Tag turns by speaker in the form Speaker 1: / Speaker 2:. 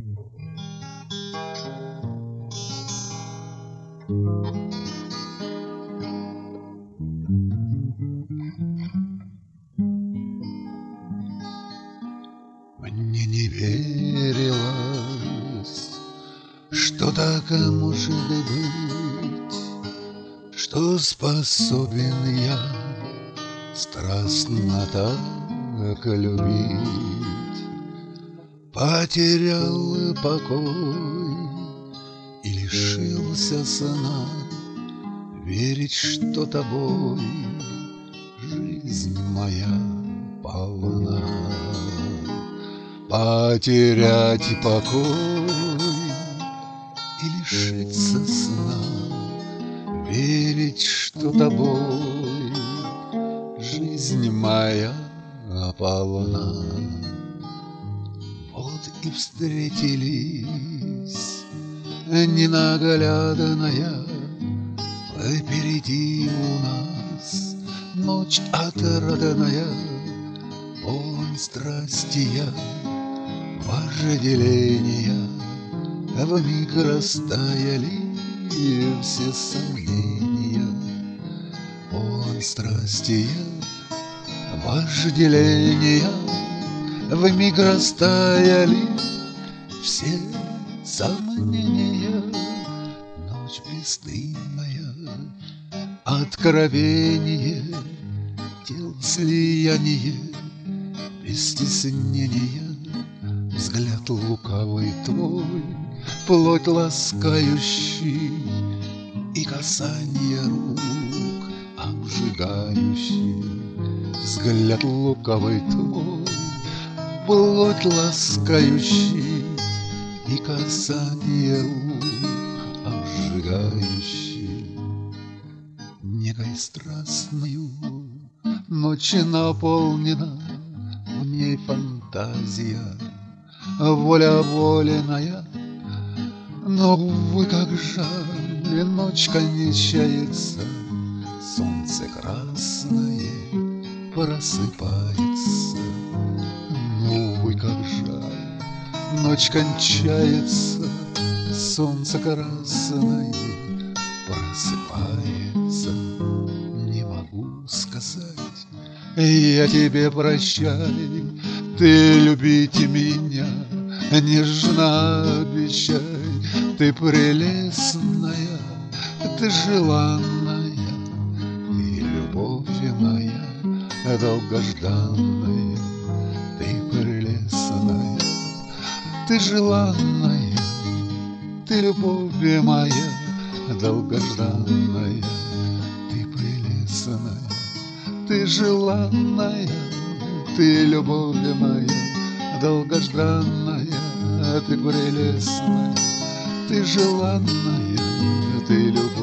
Speaker 1: Мне не верилось, что так может быть, что способен я страстно так любить. Потерял покой и лишился сна, верить, что тобой жизнь моя полна. Потерять покой и лишиться сна, верить, что тобой жизнь моя полна. Вот и встретились ненаглядная впереди у нас ночь отрадная, полон страсти я, вожделения. Вмиг растаяли все сомнения, полон страсти я, вожделения. Вмиг растаяли все сомнения. Ночь бесдымная, откровение тел слияние, без стеснения. Взгляд лукавый твой, плоть ласкающий, и касание рук обжигающий. Взгляд лукавый твой, плоть ласкающий, и касание рук обжигающий. Негой страстную ночь наполнена, в ней фантазия, воля воленая. Но, увы, как жаль, ночь кончается, солнце красное просыпается. Но, увы, как жаль, ночь кончается, солнце красное просыпается. Не могу сказать я тебе прощай, ты любите меня нежно обещай. Ты прелестная, ты желанная, ты любовь моя долгожданная. Ты прелестная, ты желанная, ты любовь моя долгожданная. Ты прелестная, ты желанная, ты любовь моя долгожданная. Ты прелестная, ты желанная, ты любовь